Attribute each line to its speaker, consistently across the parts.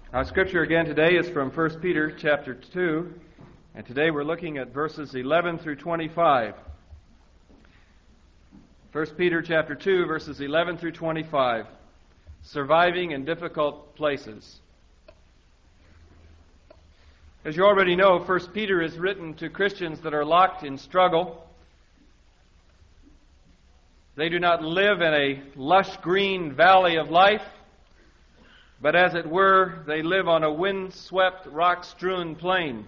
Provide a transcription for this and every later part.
Speaker 1: Our scripture again today is from 1 Peter chapter 2, and today we're looking at verses 11 through 25. 1 Peter chapter 2, verses 11 through 25. Surviving in difficult places. As you already know, 1 Peter is written to Christians that are locked in struggle. They do not live in a lush green valley of life, but as it were, they live on a wind-swept, rock-strewn plain.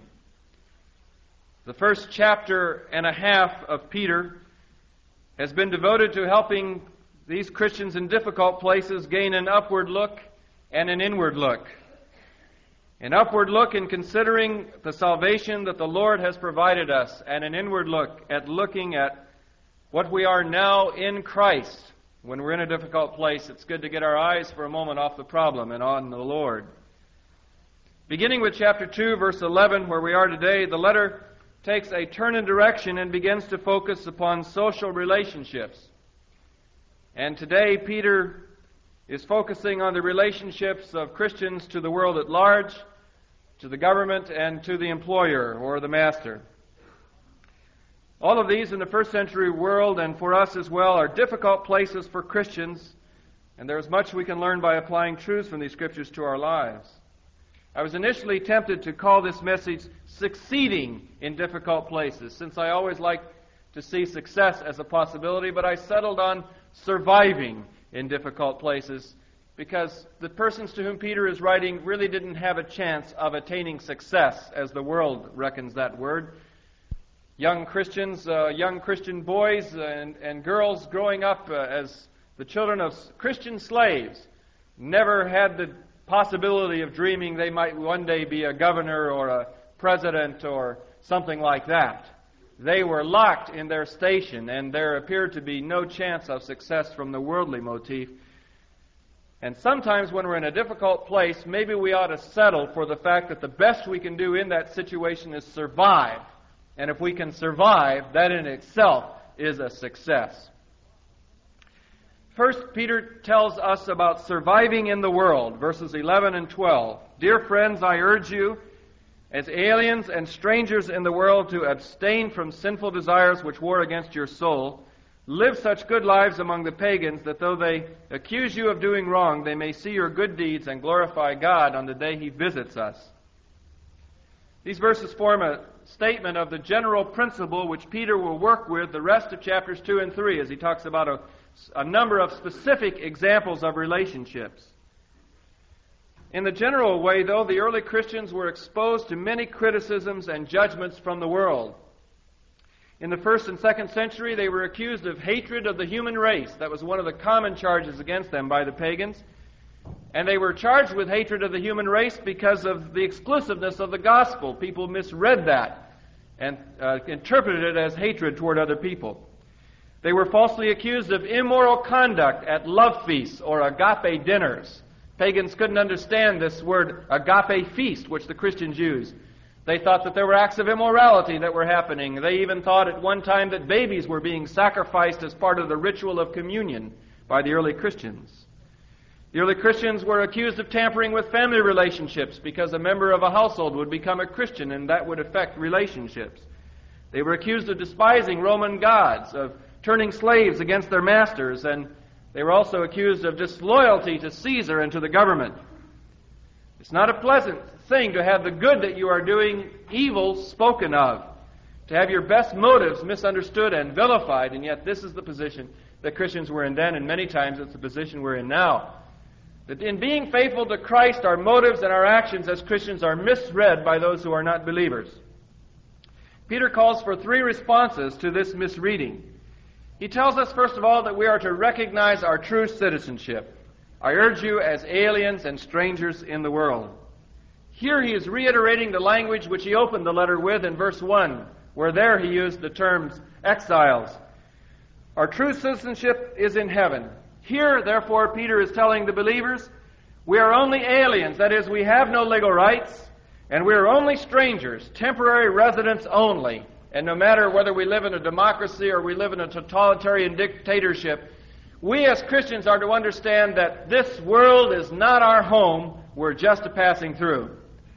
Speaker 1: The first chapter and a half of Peter has been devoted to helping these Christians in difficult places gain an upward look and an inward look. An upward look in considering the salvation that the Lord has provided us, and an inward look at looking at what we are now in Christ. When we're in a difficult place, it's good to get our eyes for a moment off the problem and on the Lord. Beginning with chapter 2, verse 11, where we are today, the letter takes a turn in direction and begins to focus upon social relationships. And today, Peter is focusing on the relationships of Christians to the world at large, to the government, and to the employer or the master. All of these in the first century world, and for us as well, are difficult places for Christians, and there is much we can learn by applying truths from these scriptures to our lives. I was initially tempted to call this message Succeeding in Difficult Places, since I always like to see success as a possibility, but I settled on surviving in difficult places, because the persons to whom Peter is writing really didn't have a chance of attaining success, as the world reckons that word. Young Christians, young Christian boys and girls growing up as the children of Christian slaves never had the possibility of dreaming they might one day be a governor or a president or something like that. They were locked in their station, and there appeared to be no chance of success from the worldly motif. And sometimes when we're in a difficult place, maybe we ought to settle for the fact that the best we can do in that situation is survive. And if we can survive, that in itself is a success. First, Peter tells us about surviving in the world, verses 11 and 12. Dear friends, I urge you, as aliens and strangers in the world, to abstain from sinful desires which war against your soul. Live such good lives among the pagans that though they accuse you of doing wrong, they may see your good deeds and glorify God on the day He visits us. These verses form a statement of the general principle which Peter will work with the rest of chapters 2 and 3 as he talks about a number of specific examples of relationships. In the general way, though, the early Christians were exposed to many criticisms and judgments from the world. In the first and second century, they were accused of hatred of the human race. That was one of the common charges against them by the pagans. And they were charged with hatred of the human race because of the exclusiveness of the gospel. People misread that and interpreted it as hatred toward other people. They were falsely accused of immoral conduct at love feasts or agape dinners. Pagans couldn't understand this word agape feast, which the Christians used. They thought that there were acts of immorality that were happening. They even thought at one time that babies were being sacrificed as part of the ritual of communion by the early Christians. The early Christians were accused of tampering with family relationships because a member of a household would become a Christian and that would affect relationships. They were accused of despising Roman gods, of turning slaves against their masters, and they were also accused of disloyalty to Caesar and to the government. It's not a pleasant thing to have the good that you are doing evil spoken of, to have your best motives misunderstood and vilified, and yet this is the position that Christians were in then, and many times it's the position we're in now. That in being faithful to Christ, our motives and our actions as Christians are misread by those who are not believers. Peter calls for 3 responses to this misreading. He tells us, first of all, that we are to recognize our true citizenship. I urge you as aliens and strangers in the world. Here he is reiterating the language which he opened the letter with in verse 1, where there he used the terms exiles. Our true citizenship is in heaven. Here, therefore, Peter is telling the believers, we are only aliens, that is, we have no legal rights, and we are only strangers, temporary residents only. And no matter whether we live in a democracy or we live in a totalitarian dictatorship, we as Christians are to understand that this world is not our home, we're just passing through.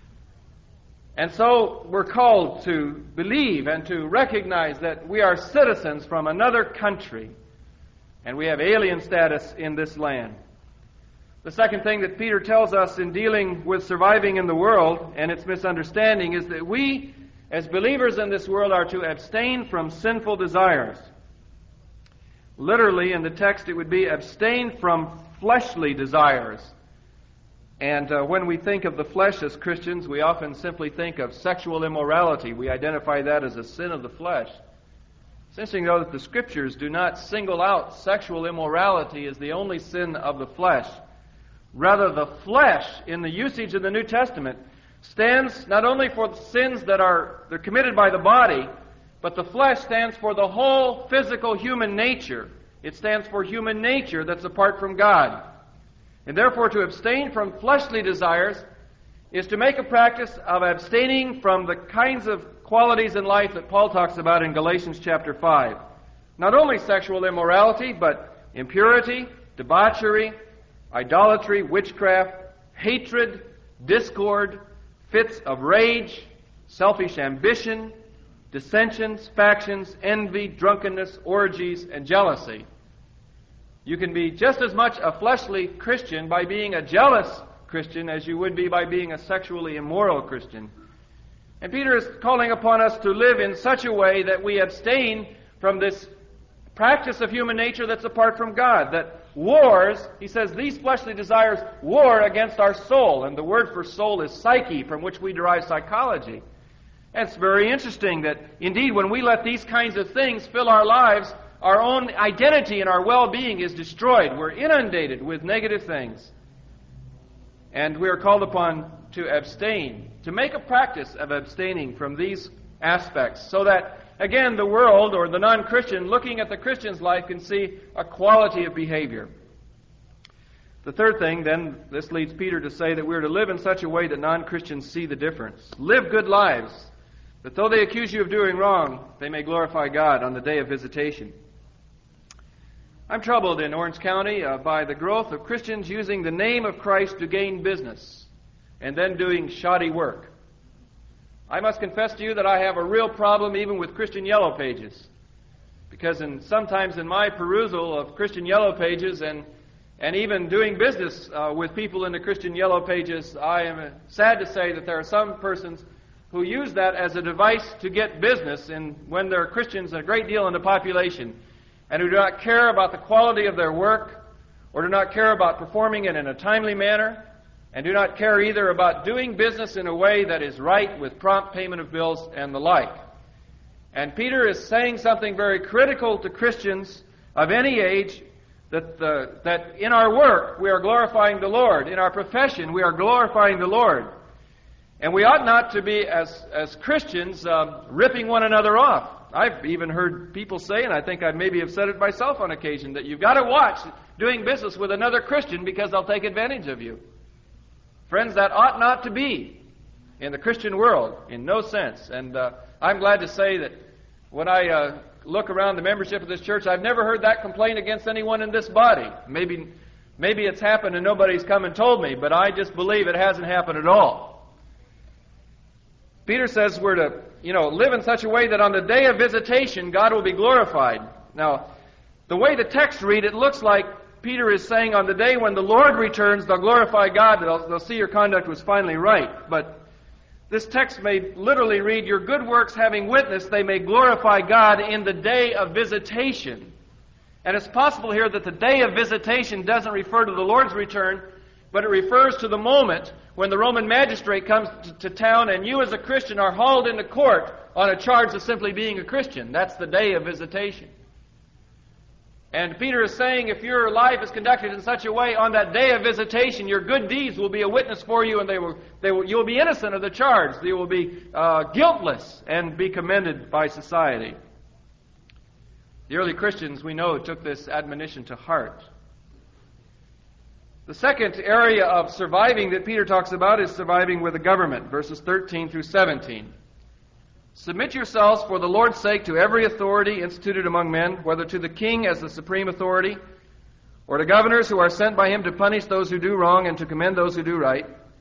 Speaker 1: And so we're called to believe and to recognize that we are citizens from another country, and we have alien status in this land. The second thing that Peter tells us in dealing with surviving in the world and its misunderstanding is that we, as believers in this world, are to abstain from sinful desires. Literally, in the text, it would be abstain from fleshly desires. And when we think of the flesh as Christians, we often simply think of sexual immorality. We identify that as a sin of the flesh. It's interesting, though, that the Scriptures do not single out sexual immorality as the only sin of the flesh. Rather, the flesh, in the usage of the New Testament, stands not only for the sins they're committed by the body, but the flesh stands for the whole physical human nature. It stands for human nature that's apart from God. And therefore, to abstain from fleshly desires is to make a practice of abstaining from the kinds of qualities in life that Paul talks about in Galatians chapter 5. Not only sexual immorality, but impurity, debauchery, idolatry, witchcraft, hatred, discord, fits of rage, selfish ambition, dissensions, factions, envy, drunkenness, orgies, and jealousy. You can be just as much a fleshly Christian by being a jealous Christian as you would be by being a sexually immoral Christian. And Peter is calling upon us to live in such a way that we abstain from this practice of human nature that's apart from God, that wars, he says, these fleshly desires war against our soul. And the word for soul is psyche, from which we derive psychology. And it's very interesting that, indeed, when we let these kinds of things fill our lives, our own identity and our well-being is destroyed. We're inundated with negative things. And we are called upon to abstain, to make a practice of abstaining from these aspects, so that, again, the world or the non-Christian looking at the Christian's life can see a quality of behavior. The third thing, then, this leads Peter to say that we're to live in such a way that non-Christians see the difference. Live good lives, that though they accuse you of doing wrong, they may glorify God on the day of visitation. I'm troubled in Orange County by the growth of Christians using the name of Christ to gain business and then doing shoddy work. I must confess to you that I have a real problem even with Christian Yellow Pages, because sometimes in my perusal of Christian Yellow Pages and even doing business with people in the Christian Yellow Pages, I am sad to say that there are some persons who use that as a device to get business when there are Christians a great deal in the population, and who do not care about the quality of their work, or do not care about performing it in a timely manner, and do not care either about doing business in a way that is right with prompt payment of bills and the like. And Peter is saying something very critical to Christians of any age, that in our work we are glorifying the Lord. In our profession we are glorifying the Lord. And we ought not to be, as Christians, ripping one another off. I've even heard people say, and I think I maybe have said it myself on occasion, that you've got to watch doing business with another Christian because they'll take advantage of you. Friends, that ought not to be in the Christian world, in no sense. And I'm glad to say that when I look around the membership of this church, I've never heard that complaint against anyone in this body. Maybe it's happened and nobody's come and told me, but I just believe it hasn't happened at all. Peter says we're to, live in such a way that on the day of visitation, God will be glorified. Now, the way the text read, it looks like Peter is saying on the day when the Lord returns, they'll glorify God, they'll see your conduct was finally right. But this text may literally read, your good works having witnessed, they may glorify God in the day of visitation. And it's possible here that the day of visitation doesn't refer to the Lord's return, but it refers to the moment when the Roman magistrate comes to town and you as a Christian are hauled into court on a charge of simply being a Christian. That's the day of visitation. And Peter is saying if your life is conducted in such a way on that day of visitation, your good deeds will be a witness for you, and you will be innocent of the charge. You will be guiltless and be commended by society. The early Christians, we know, took this admonition to heart. The second area of surviving that Peter talks about is surviving with the government, verses 13 through 17. Submit yourselves for the Lord's sake to every authority instituted among men, whether to the king as the supreme authority, or to governors who are sent by him to punish those who do wrong and to commend those who do right.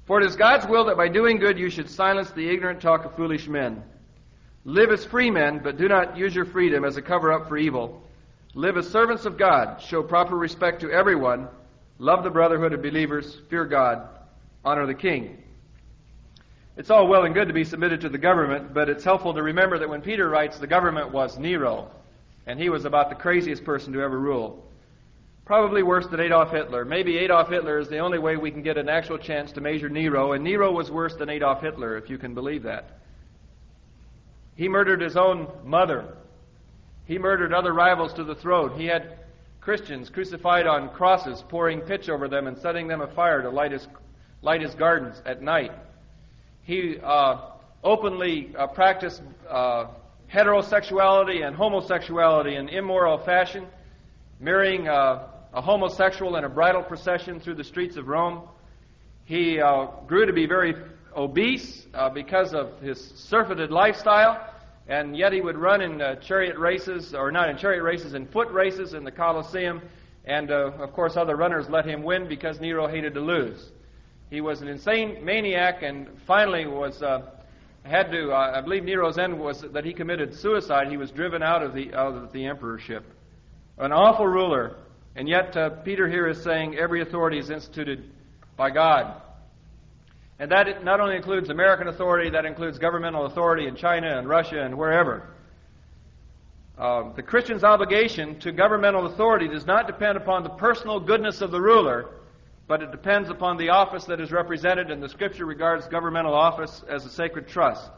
Speaker 1: For it is God's will that by doing good you should silence the ignorant talk of foolish men. Live as free men, but do not use your freedom as a cover-up for evil. Live as servants of God. Show proper respect to everyone. Love the brotherhood of believers. Fear God. Honor the king. It's all well and good to be submitted to the government, but it's helpful to remember that when Peter writes, the government was Nero, and he was about the craziest person to ever rule. Probably worse than Adolf Hitler. Maybe Adolf Hitler is the only way we can get an actual chance to measure Nero, and Nero was worse than Adolf Hitler, if you can believe that. He murdered his own mother. He murdered other rivals to the throat. He had Christians crucified on crosses, pouring pitch over them and setting them afire to light his gardens at night. He openly practiced heterosexuality and homosexuality in immoral fashion, marrying a homosexual in a bridal procession through the streets of Rome. He grew to be very obese because of his surfeited lifestyle, and yet he would run in chariot races, or not in chariot races, in foot races in the Colosseum, and of course other runners let him win because Nero hated to lose. He was an insane maniac, and finally I believe Nero's end was that he committed suicide. He was driven out of the emperorship. An awful ruler, and yet Peter here is saying every authority is instituted by God. And that not only includes American authority, that includes governmental authority in China and Russia and wherever. The Christian's obligation to governmental authority does not depend upon the personal goodness of the ruler, but it depends upon the office that is represented, and the Scripture regards governmental office as a sacred trust.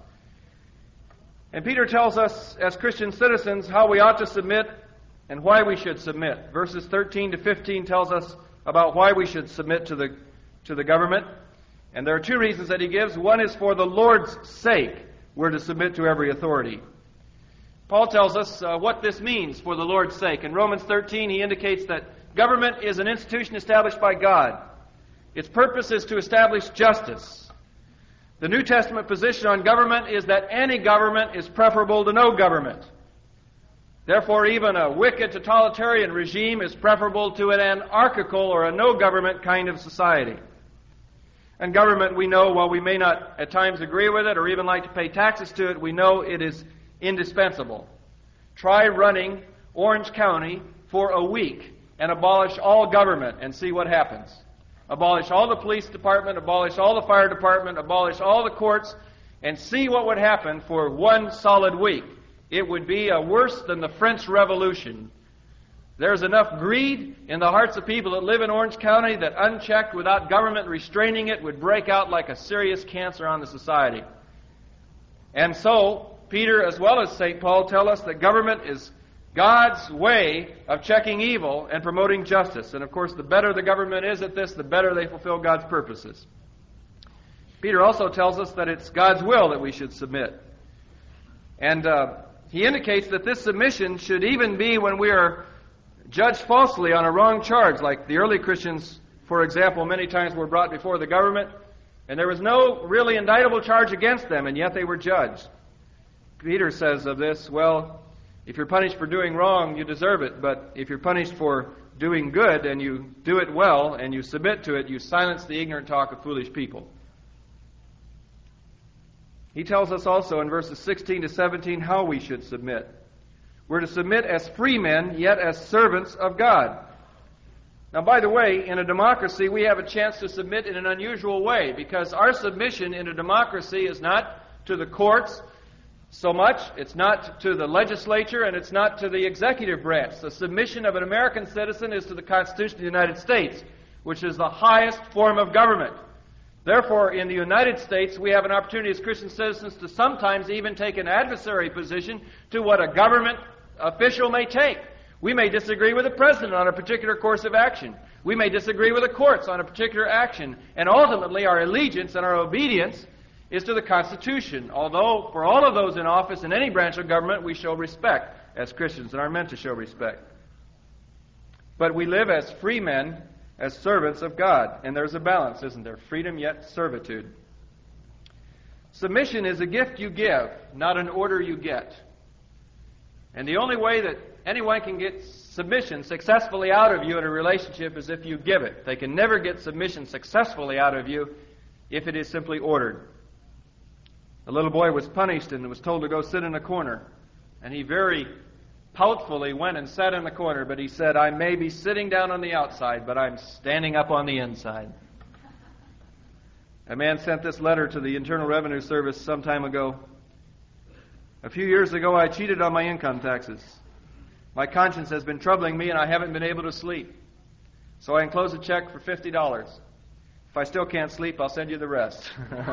Speaker 1: And Peter tells us, as Christian citizens, how we ought to submit and why we should submit. Verses 13 to 15 tells us about why we should submit to the government. And there are two reasons that he gives. One is for the Lord's sake, we're to submit to every authority. Paul tells us what this means for the Lord's sake. In Romans 13, he indicates that government is an institution established by God. Its purpose is to establish justice. The New Testament position on government is that any government is preferable to no government. Therefore, even a wicked totalitarian regime is preferable to an anarchical or a no-government kind of society. And government, we know, while we may not at times agree with it or even like to pay taxes to it, we know it is indispensable. Try running Orange County for a week and abolish all government and see what happens. Abolish all the police department, abolish all the fire department, abolish all the courts, and see what would happen for one solid week. It would be worse than the French Revolution. There's enough greed in the hearts of people that live in Orange County that unchecked, without government restraining it, would break out like a serious cancer on the society. And so, Peter as well as St. Paul tell us that government is God's way of checking evil and promoting justice. And of course, the better the government is at this, the better they fulfill God's purposes. Peter also tells us that it's God's will that we should submit. And he indicates that this submission should even be when we are judged falsely on a wrong charge, like the early Christians, for example, many times were brought before the government, and there was no really indictable charge against them, and yet they were judged. Peter says of this, well, if you're punished for doing wrong, you deserve it, but if you're punished for doing good, and you do it well, and you submit to it, you silence the ignorant talk of foolish people. He tells us also in verses 16 to 17 how we should submit. We're to submit as free men, yet as servants of God. Now, by the way, in a democracy, we have a chance to submit in an unusual way, because our submission in a democracy is not to the courts so much, it's not to the legislature, and it's not to the executive branch. The submission of an American citizen is to the Constitution of the United States, which is the highest form of government. Therefore, in the United States, we have an opportunity as Christian citizens to sometimes even take an adversary position to what a government official may take. We may disagree with the president on a particular course of action. We may disagree with the courts on a particular action. And ultimately, our allegiance and our obedience is to the Constitution, although for all of those in office in any branch of government, we show respect as Christians and are meant to show respect. But we live as free men, as servants of God. And there's a balance, isn't there? Freedom yet servitude. Submission is a gift you give, not an order you get. And the only way that anyone can get submission successfully out of you in a relationship is if you give it. They can never get submission successfully out of you if it is simply ordered. A little boy was punished and was told to go sit in a corner. And he very poutfully went and sat in the corner, but he said, I may be sitting down on the outside, but I'm standing up on the inside. A man sent this letter to the Internal Revenue Service some time ago. A few years ago, I cheated on my income taxes. My conscience has been troubling me, and I haven't been able to sleep. So I enclose a check for $50. If I still can't sleep, I'll send you the rest.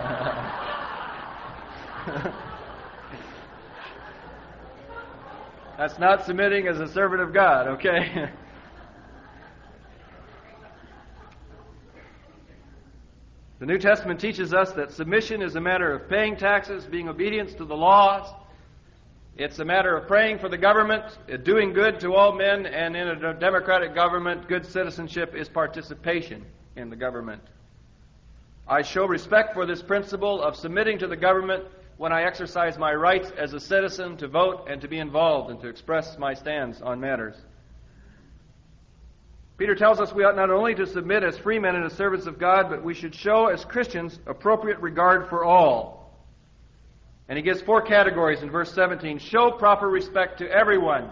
Speaker 1: That's not submitting as a servant of God, okay? The New Testament teaches us that submission is a matter of paying taxes, being obedient to the laws. It's a matter of praying for the government, doing good to all men, and in a democratic government, good citizenship is participation in the government. I show respect for this principle of submitting to the government when I exercise my rights as a citizen to vote and to be involved and to express my stands on matters. Peter tells us we ought not only to submit as free men and as servants of God, but we should show as Christians appropriate regard for all. And he gives 4 categories in verse 17. Show proper respect to everyone.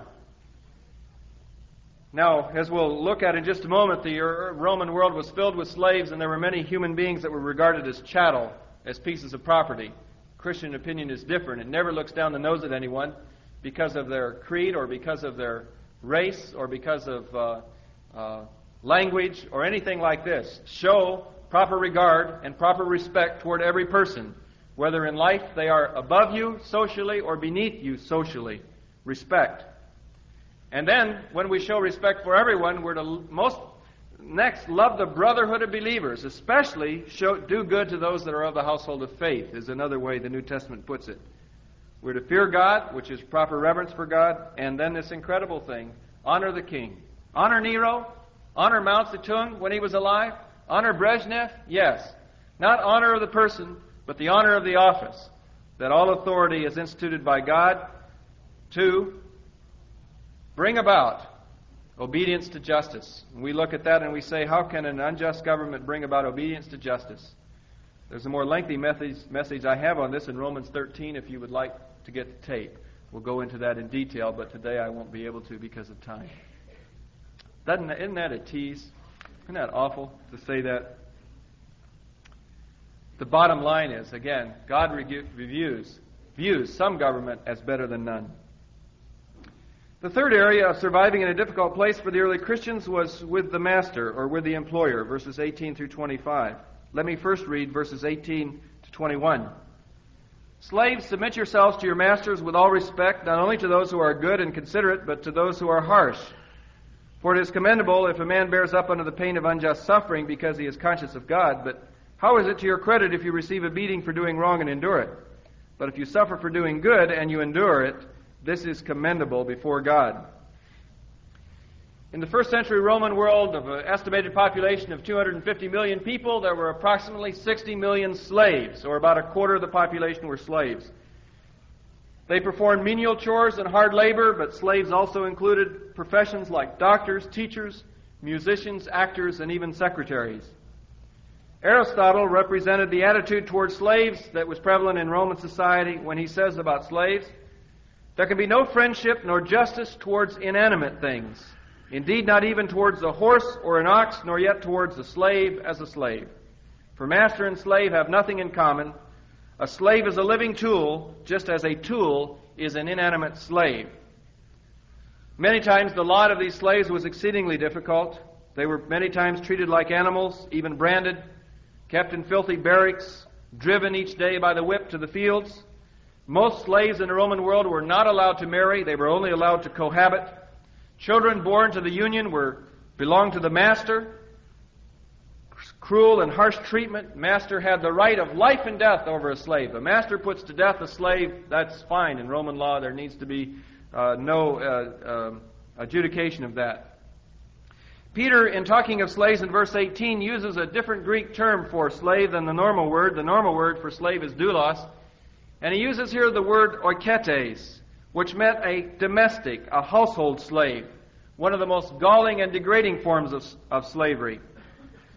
Speaker 1: Now, as we'll look at in just a moment, the Roman world was filled with slaves, and there were many human beings that were regarded as chattel, as pieces of property. Christian opinion is different. It never looks down the nose at anyone because of their creed or because of their race or because of language or anything like this. Show proper regard and proper respect toward every person, whether in life they are above you socially or beneath you socially. Respect. And then, when we show respect for everyone, we're to next love the brotherhood of believers, especially do good to those that are of the household of faith, is another way the New Testament puts it. We're to fear God, which is proper reverence for God, and then this incredible thing, honor the king. Honor Nero, honor Mao Zedong when he was alive, honor Brezhnev, yes. Not honor of the person, but the honor of the office, that all authority is instituted by God to bring about obedience to justice. And we look at that and we say, how can an unjust government bring about obedience to justice? There's a more lengthy message I have on this in Romans 13 if you would like to get the tape. We'll go into that in detail, but today I won't be able to because of time. Isn't that a tease? Isn't that awful to say that? The bottom line is, again, God views some government as better than none. The third area of surviving in a difficult place for the early Christians was with the master or with the employer, verses 18 through 25. Let me first read verses 18 to 21. Slaves, submit yourselves to your masters with all respect, not only to those who are good and considerate, but to those who are harsh. For it is commendable if a man bears up under the pain of unjust suffering because he is conscious of God. But how is it to your credit if you receive a beating for doing wrong and endure it? But if you suffer for doing good and you endure it, this is commendable before God. In the first century Roman world of an estimated population of 250 million people, there were approximately 60 million slaves, or about a quarter of the population were slaves. They performed menial chores and hard labor, but slaves also included professions like doctors, teachers, musicians, actors, and even secretaries. Aristotle represented the attitude toward slaves that was prevalent in Roman society when he says about slaves, there can be no friendship nor justice towards inanimate things. Indeed, not even towards a horse or an ox, nor yet towards a slave as a slave. For master and slave have nothing in common. A slave is a living tool, just as a tool is an inanimate slave. Many times the lot of these slaves was exceedingly difficult. They were many times treated like animals, even branded, kept in filthy barracks, driven each day by the whip to the fields. Most slaves in the Roman world were not allowed to marry. They were only allowed to cohabit. Children born to the union belonged to the master. Cruel and harsh treatment. Master had the right of life and death over a slave. A master puts to death a slave, that's fine. In Roman law, there needs to be no adjudication of that. Peter, in talking of slaves in verse 18, uses a different Greek term for slave than the normal word. The normal word for slave is doulos. And he uses here the word oiketes, which meant a domestic, a household slave, one of the most galling and degrading forms of slavery.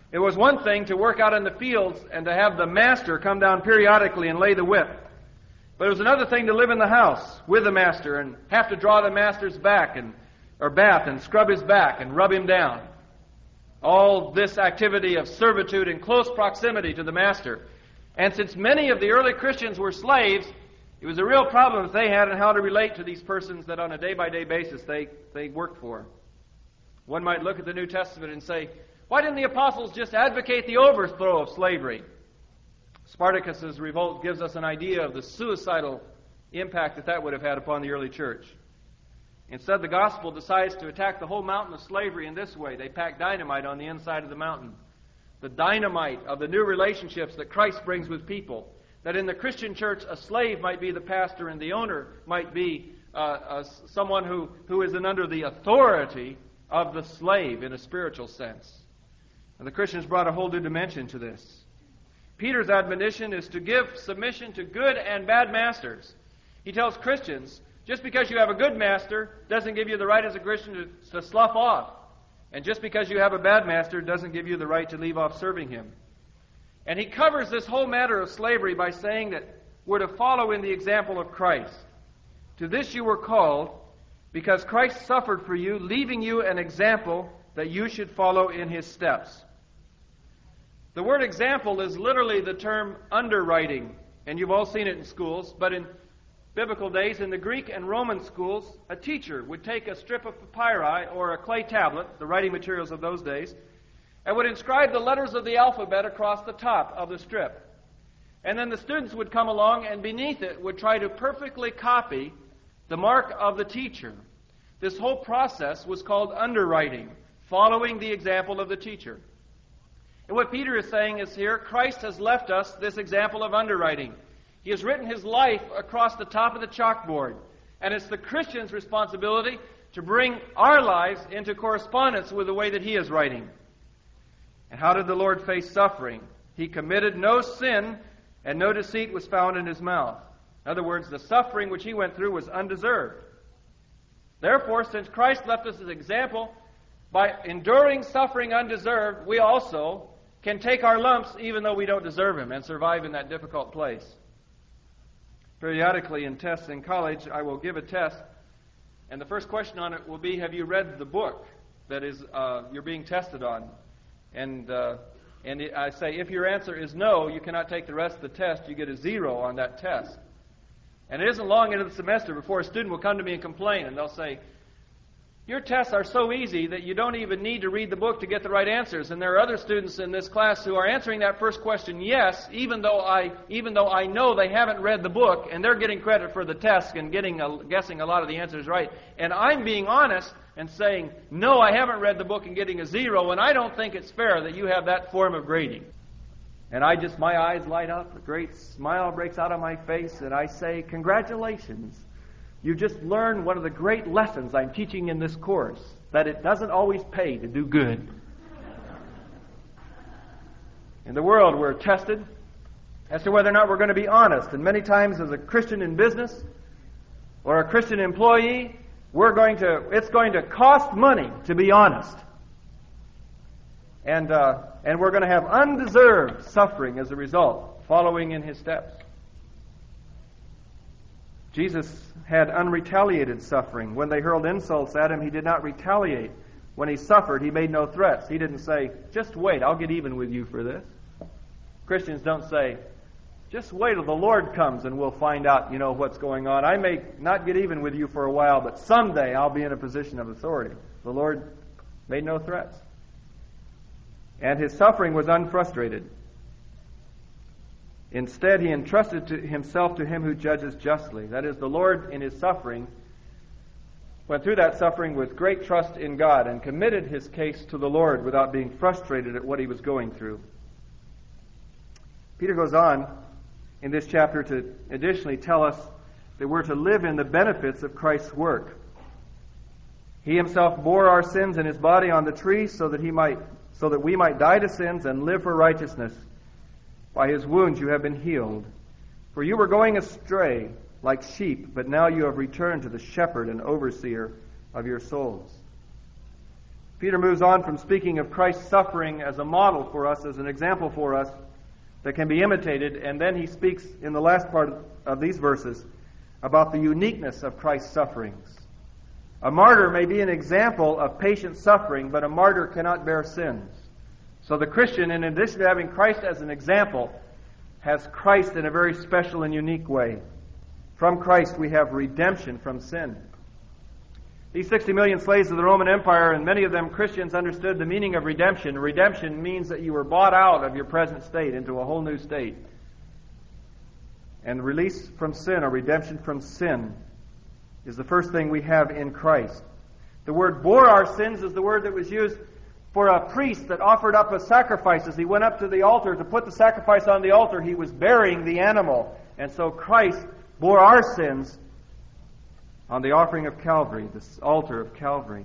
Speaker 1: It was one thing to work out in the fields and to have the master come down periodically and lay the whip. But it was another thing to live in the house with the master and have to draw the master's bath and scrub his back and rub him down. All this activity of servitude in close proximity to the master. And since many of the early Christians were slaves, it was a real problem that they had in how to relate to these persons that on a day-by-day basis they worked for. One might look at the New Testament and say, why didn't the apostles just advocate the overthrow of slavery? Spartacus's revolt gives us an idea of the suicidal impact that would have had upon the early church. Instead, the gospel decides to attack the whole mountain of slavery in this way. They pack dynamite on the inside of the mountain. The dynamite of the new relationships that Christ brings with people. That in the Christian church, a slave might be the pastor and the owner might be someone who is under the authority of the slave in a spiritual sense. And the Christians brought a whole new dimension to this. Peter's admonition is to give submission to good and bad masters. He tells Christians, just because you have a good master doesn't give you the right as a Christian to slough off. And just because you have a bad master doesn't give you the right to leave off serving him. And he covers this whole matter of slavery by saying that we're to follow in the example of Christ. To this you were called, because Christ suffered for you, leaving you an example that you should follow in his steps. The word example is literally the term underwriting, and you've all seen it in schools, but in biblical days, in the Greek and Roman schools, a teacher would take a strip of papyri or a clay tablet, the writing materials of those days, and would inscribe the letters of the alphabet across the top of the strip. And then the students would come along and beneath it would try to perfectly copy the mark of the teacher. This whole process was called underwriting, following the example of the teacher. And what Peter is saying is here, Christ has left us this example of underwriting. He has written his life across the top of the chalkboard. And it's the Christian's responsibility to bring our lives into correspondence with the way that he is writing. And how did the Lord face suffering? He committed no sin, and no deceit was found in his mouth. In other words, the suffering which he went through was undeserved. Therefore, since Christ left us as example, by enduring suffering undeserved, we also can take our lumps even though we don't deserve him and survive in that difficult place. Periodically in tests in college, I will give a test, and the first question on it will be, have you read the book that is you're being tested on? And I say, if your answer is no, you cannot take the rest of the test. You get a 0 on that test. And it isn't long into the semester before a student will come to me and complain, and they'll say, your tests are so easy that you don't even need to read the book to get the right answers. And there are other students in this class who are answering that first question yes, even though I know they haven't read the book, and they're getting credit for the test and guessing a lot of the answers right. And I'm being honest and saying, no, I haven't read the book and getting a 0, and I don't think it's fair that you have that form of grading. And my eyes light up, a great smile breaks out on my face, and I say, congratulations. You just learned one of the great lessons I'm teaching in this course, that it doesn't always pay to do good. In the world, we're tested as to whether or not we're going to be honest. And many times as a Christian in business or a Christian employee, it's going to cost money to be honest. And we're going to have undeserved suffering as a result, following in his steps. Jesus had unretaliated suffering. When they hurled insults at him, he did not retaliate. When he suffered, he made no threats. He didn't say, just wait, I'll get even with you for this. Christians don't say, just wait till the Lord comes and we'll find out, what's going on. I may not get even with you for a while, but someday I'll be in a position of authority. The Lord made no threats. And his suffering was unfrustrated. Instead, he entrusted himself to him who judges justly. That is, the Lord in his suffering went through that suffering with great trust in God and committed his case to the Lord without being frustrated at what he was going through. Peter goes on in this chapter to additionally tell us that we're to live in the benefits of Christ's work. He himself bore our sins in his body on the tree so that we might die to sins and live for righteousness. By his wounds you have been healed. For you were going astray like sheep, but now you have returned to the shepherd and overseer of your souls. Peter moves on from speaking of Christ's suffering as a model for us, as an example for us that can be imitated, and then he speaks in the last part of these verses about the uniqueness of Christ's sufferings. A martyr may be an example of patient suffering, but a martyr cannot bear sins. So the Christian, in addition to having Christ as an example, has Christ in a very special and unique way. From Christ we have redemption from sin. These 60 million slaves of the Roman Empire, and many of them Christians, understood the meaning of redemption. Redemption means that you were bought out of your present state into a whole new state. And release from sin, or redemption from sin, is the first thing we have in Christ. The word bore our sins is the word that was used for a priest that offered up a sacrifice. As he went up to the altar to put the sacrifice on the altar, he was bearing the animal. And so Christ bore our sins on the offering of Calvary, this altar of Calvary.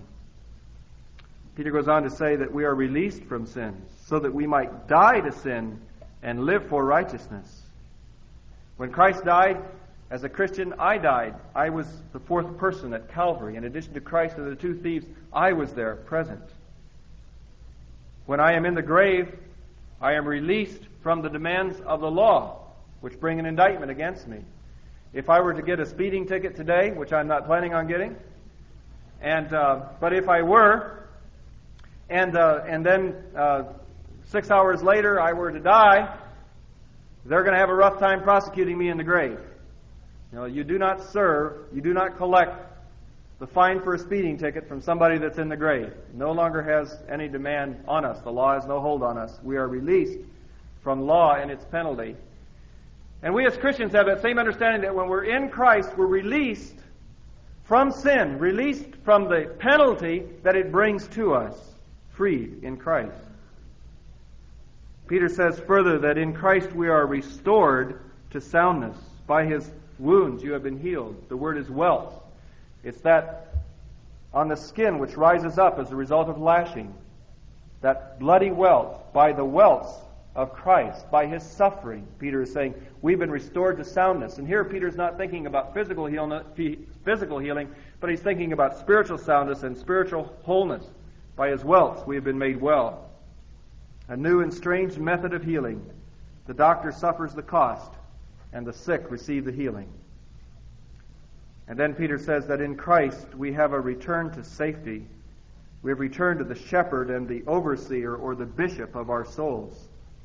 Speaker 1: Peter goes on to say that we are released from sin so that we might die to sin and live for righteousness. When Christ died, as a Christian, I died. I was the fourth person at Calvary. In addition to Christ and the two thieves, I was there present. When I am in the grave, I am released from the demands of the law, which bring an indictment against me. If I were to get a speeding ticket today, which I'm not planning on getting, but if I were, and then 6 hours later I were to die, they're going to have a rough time prosecuting me in the grave. You do not collect the fine for a speeding ticket from somebody that's in the grave. It no longer has any demand on us. The law has no hold on us. We are released from law and its penalty. And we as Christians have that same understanding that when we're in Christ, we're released from sin, released from the penalty that it brings to us, freed in Christ. Peter says further that in Christ we are restored to soundness. By his wounds you have been healed. The word is welt. It's that on the skin which rises up as a result of lashing. That bloody welt, by the welts of Christ, by his suffering, Peter is saying, we've been restored to soundness. And here Peter's not thinking about physical healing, but he's thinking about spiritual soundness and spiritual wholeness. By his welts we have been made well. A new and strange method of healing. The doctor suffers the cost, and the sick receive the healing. And then Peter says that in Christ we have a return to safety. We have returned to the shepherd and the overseer or the bishop of our souls.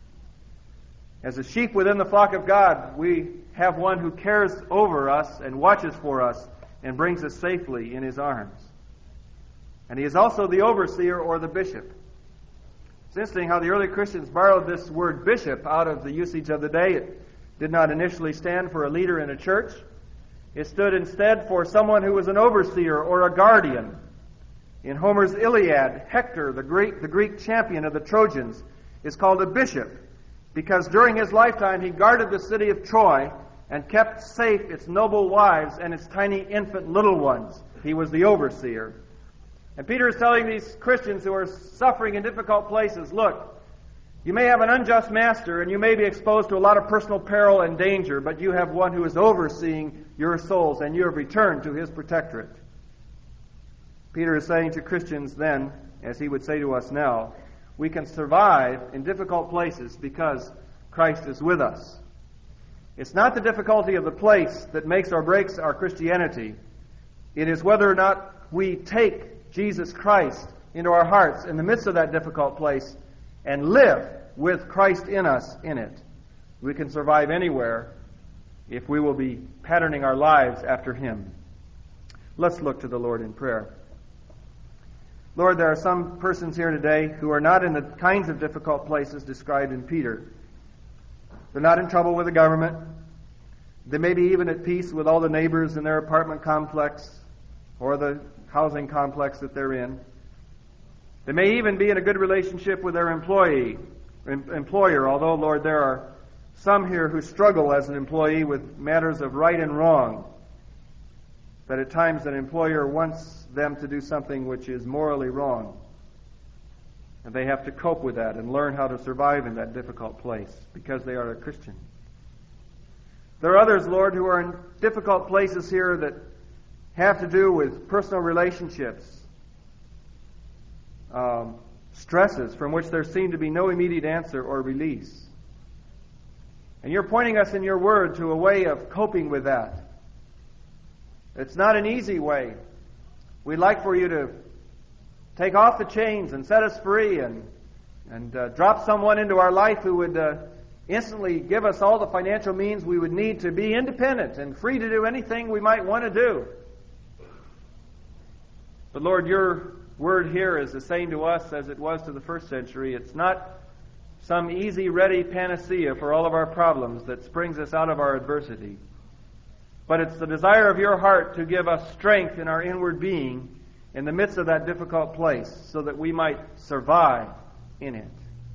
Speaker 1: As a sheep within the flock of God, we have one who cares over us and watches for us and brings us safely in his arms. And he is also the overseer or the bishop. It's interesting how the early Christians borrowed this word bishop out of the usage of the day. It did not initially stand for a leader in a church. It stood instead for someone who was an overseer or a guardian. In Homer's Iliad, Hector, the Greek champion of the Trojans, is called a bishop because during his lifetime he guarded the city of Troy and kept safe its noble wives and its tiny infant little ones. He was the overseer. And Peter is telling these Christians who are suffering in difficult places, look, you may have an unjust master and you may be exposed to a lot of personal peril and danger, but you have one who is overseeing your souls and you have returned to his protectorate. Peter is saying to Christians then, as he would say to us now, we can survive in difficult places because Christ is with us. It's not the difficulty of the place that makes or breaks our Christianity. It is whether or not we take Jesus Christ into our hearts in the midst of that difficult place and live with Christ in us in it. We can survive anywhere if we will be patterning our lives after him. Let's look to the Lord in prayer. Lord, there are some persons here today who are not in the kinds of difficult places described in Peter. They're not in trouble with the government. They may be even at peace with all the neighbors in their apartment complex or the housing complex that they're in. They may even be in a good relationship with their employer, although, Lord, there are some here who struggle as an employee with matters of right and wrong. That at times an employer wants them to do something which is morally wrong. And they have to cope with that and learn how to survive in that difficult place because they are a Christian. There are others, Lord, who are in difficult places here that have to do with personal relationships. stresses from which there seemed to be no immediate answer or release. And you're pointing us in your word to a way of coping with that. It's not an easy way. We'd like for you to take off the chains and set us free and drop someone into our life who would instantly give us all the financial means we would need to be independent and free to do anything we might want to do. But Lord, your word here is the same to us as it was to the first century. It's not some easy, ready panacea for all of our problems that springs us out of our adversity. But it's the desire of your heart to give us strength in our inward being in the midst of that difficult place so that we might survive in it.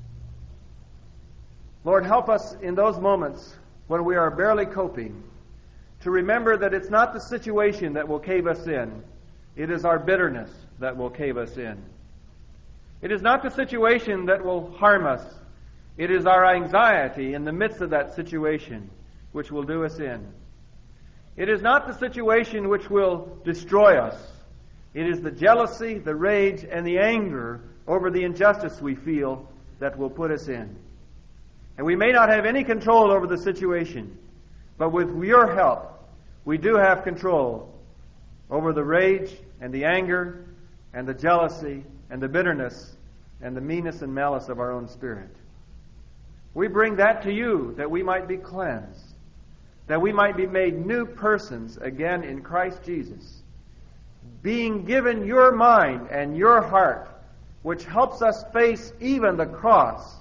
Speaker 1: Lord, help us in those moments when we are barely coping to remember that it's not the situation that will cave us in. It is our bitterness that will cave us in. It is not the situation that will harm us. It is our anxiety in the midst of that situation which will do us in. It is not the situation which will destroy us. It is the jealousy, the rage, and the anger over the injustice we feel that will put us in. And we may not have any control over the situation, but with your help, we do have control over the rage and the anger and the jealousy and the bitterness and the meanness and malice of our own spirit. We bring that to you that we might be cleansed, that we might be made new persons again in Christ Jesus, being given your mind and your heart, which helps us face even the cross,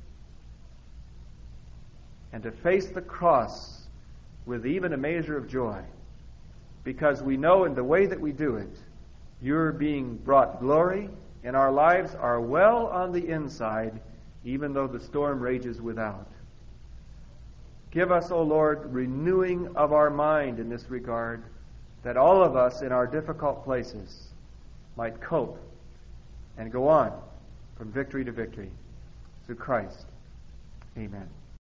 Speaker 1: and to face the cross with even a measure of joy, because we know in the way that we do it, you're being brought glory, and our lives are well on the inside, even though the storm rages without. Give us, O Lord, renewing of our mind in this regard, that all of us in our difficult places might cope and go on from victory to victory. Through Christ. Amen.